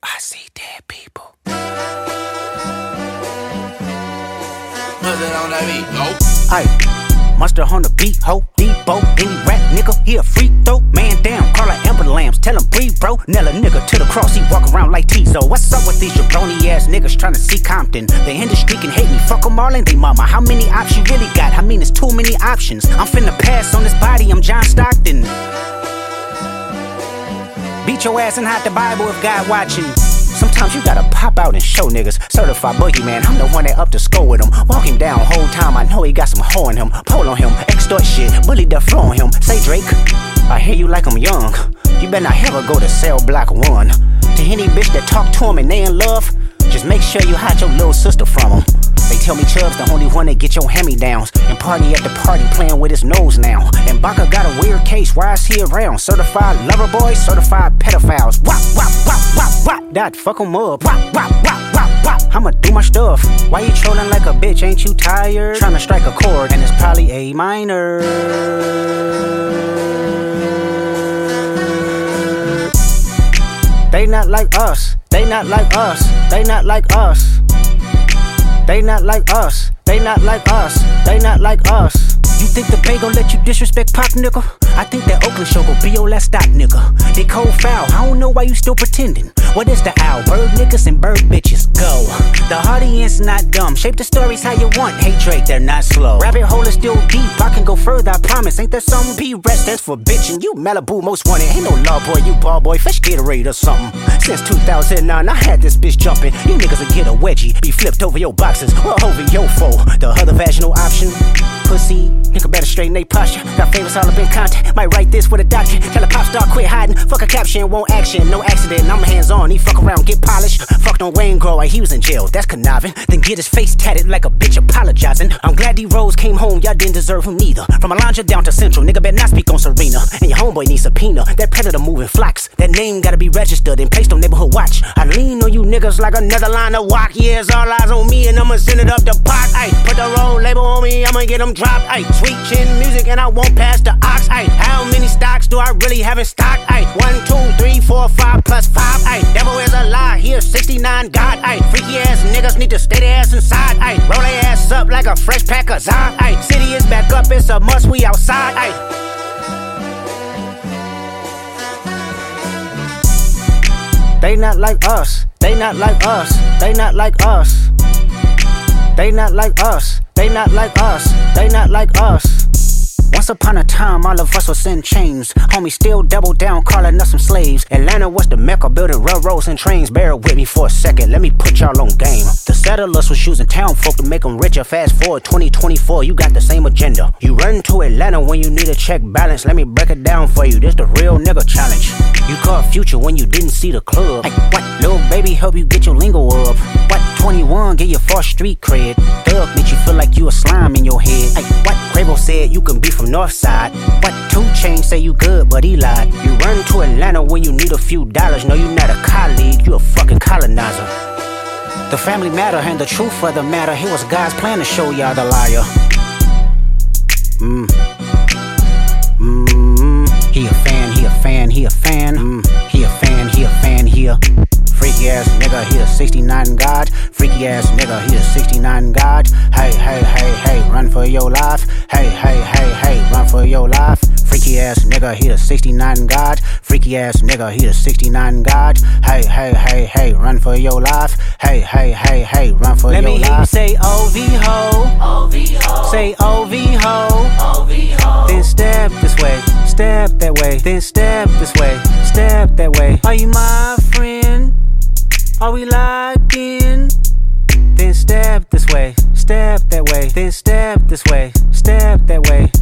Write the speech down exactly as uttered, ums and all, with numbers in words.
I see dead people. What's that on that beat? Go. Aye, monster on the beat, ho, Debo, any rap nigga, he a free throw. Man down, call her Amber Lambs, tell him breathe, bro. Nail a nigga to the cross, he walk around like Tizo. What's up with these jabroni ass niggas trying to see Compton? The industry can hate me, fuck them all and they mama. How many options you really got? I mean, it's too many options. I'm finna pass on this body, I'm John Stockton. Beat your ass and hide the Bible if God watching. Sometimes you gotta pop out and show niggas. Certified boogeyman, I'm the one that up to score with him. Walk him down whole time, I know he got some hoe in him. Pole on him, extort shit, bully the flow on him. Say Drake, I hear you like I'm young. You better not ever go to cell block one. To any bitch that talk to him and they in love, just make sure you hide your little sister from him. They tell me Chubb's the only one that get your hand-me-downs and party at the party playing with his nose now. And Baka got a weird case, why is he around? Certified lover boys, certified pedophiles. Wop, wop, wop, wop, wop. That fuck him up. Wop, wop, wop, wop, wop. I'ma do my stuff. Why you trolling like a bitch? Ain't you tired? Tryna strike a chord and it's probably A minor. They not like us. They not like us. They not like us. They not like us, they not like us, they not like us. You think the Bay gon' let you disrespect Pop, nigga? I think that Oakland show gon' be your last stop, nigga. They cold foul, I don't know why you still pretending. What is the owl? Bird niggas and bird bitches, go. The audience not dumb, shape the stories how you want. Hey Drake, they're not slow. Rabbit hole is still deep, I can go further, I promise. Ain't there something P-Rest that's for bitchin'? You Malibu most wanted, ain't no law boy, you ball boy, fresh Gatorade or something. Since two thousand nine, I had this bitch jumping. You niggas will get a wedgie, be flipped over your boxes, or over your foe. The other vaginal option, pussy, nigga better straighten they posture. Got favorites all up in contact, might write this with a doctor. Tell a pop star quit hiding, fuck a caption, won't action. No accident, I'm hands on, he fuck around, get polished. Fucked on Wayne Grower, he was in jail, that's conniving. Then get his face tatted like a bitch apologizing. I'm glad D-Rose came home, y'all didn't deserve him neither. From Alondra down to Central, nigga better not speak on Serena. And your homeboy needs subpoena, that predator moving flocks. That name gotta be registered and placed on neighborhood watch. I lean on you niggas like another line of walk. Yeah, it's all eyes on me and I'ma send it up the pot. Ay, put the roll label on me, I'ma get them dropped. Ay, sweet chin music and I won't pass the ox. Ay, how many stocks do I really have in stock? Ay, one, two, three, four, five plus five. Ay, devil is a lie, here's sixty-nine God. Ay, freaky ass niggas need to stay their ass inside. Ay, roll their ass up like a fresh pack of Zod. Ay, city is back up, it's a must, we outside. Ay. They not like us, they not like us, they not like us. They not like us, they not like us, they not like us. Once upon a time, all of us was in chains. Homie still double down, calling us some slaves. Atlanta was the mecca, building railroads and trains. Bear with me for a second, let me put y'all on game. The settlers was using town folk to make them richer. Fast forward twenty twenty-four, you got the same agenda. You run to Atlanta when you need a check balance. Let me break it down for you, this the real nigga challenge. You caught Future when you didn't see the club. Hey, what? Lil' baby help you get your lingo up. What? twenty-one get your false street cred. Thug make you feel like you a slime in your head. Hey, what? Quavo said you can be from Northside. What? two Chainz say you good, but he lied. You run to Atlanta when you need a few dollars. No, you not a colleague, you a fucking colonizer. The family matter and the truth of the matter. It was God's plan to show y'all the liar. Mmm. Mmm. He a fan, he a fan, he a fan. Mm. He a fan, he a fan, he a freaky ass nigga, he a sixty-nine God. Freaky ass nigga, he a sixty-nine God. Hey, hey, hey, hey, run for your life. Hey, hey, hey, hey, run for your life. Freaky ass nigga, he a sixty-nine God. Freaky ass nigga, he a sixty-nine God. Hey, hey, hey, hey, run for your life. Hey, hey, hey, hey, run for your life. Let me hear you say O V ho. O V ho. Say O V ho. O V ho. Then step this way, step that way. Then step this way, step that way. Are you my friend? Are we locked in? Then step this way, step that way. Then step this way, step that way.